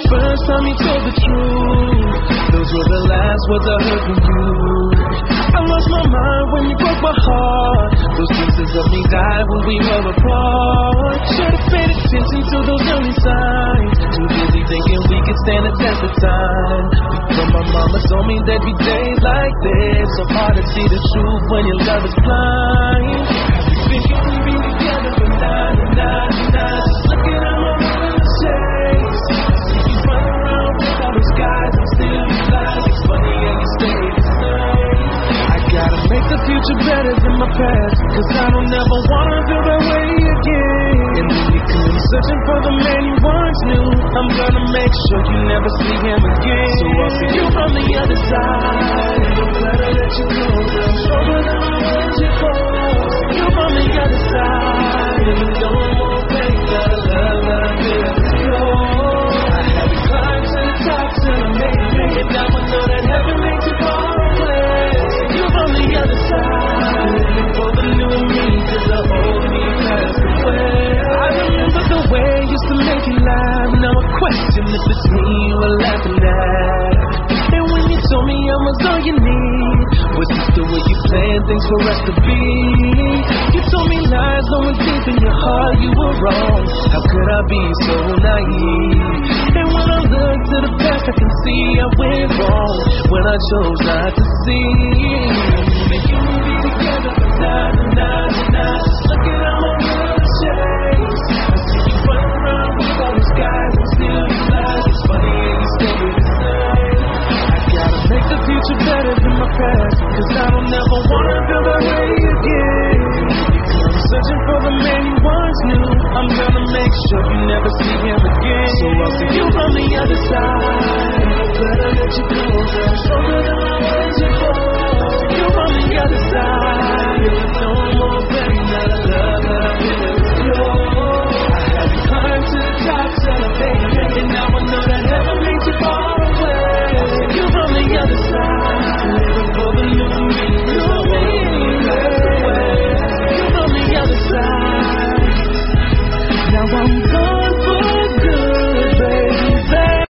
first time you told the truth. Those were the last words I heard from you. I lost my mind when you broke my heart. Those pieces of me died when we were apart. Should've paid attention to those early signs. Too busy thinking we could stand the test of time. But my mama told me there'd be days like this. So hard to see the truth when your love is blind. We can be together for 99. Just looking at my window shades. See you run around with all those guys and still be like it's funny how you stay the same. I gotta make the future better than my past, cause I don't ever wanna feel that way again. And when you come searching for the man you once knew, I'm gonna make sure you never see him again. So I'll see you from the other side. I'm glad I let you go. I'm stronger than I was before. You from the other side. And you don't want to take that love that I feel is yours. I had to climb to the top till I made it down. I know that heaven makes it far away. You from the other side. Living for the new me, cause the old me passed away. I remember the way I used to make you laugh. Now I question if it's me you were laughing at. And when you told me I was all you need, was this the way you planned things for us to be? You told me lies, knowing deep in your heart you were wrong. How could I be so naive? And when I look to the past, I can see I went wrong when I chose not to see. Make you be together for 99. Just looking at my world shades. I see you run around with all those guys and still be like it's funny and you stay the same. I gotta make the future better than my past, cause I don't ever wanna feel that way again. I'm searching for the man you once knew. I'm gonna make sure you never see him again. So I'll see you from the other side. I'm glad I let you go. I'm stronger than I was before. You from the other side.